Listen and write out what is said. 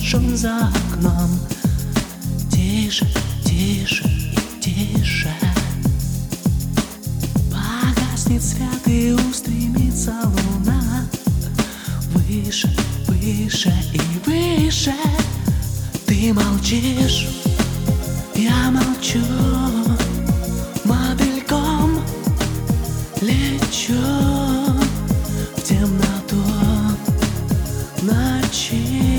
шум за окном. Тише, тише и тише. Погаснет свет и устремится луна. Выше, выше и выше. Ты молчишь, я молчу. Мотыльком лечу в темноту ночи.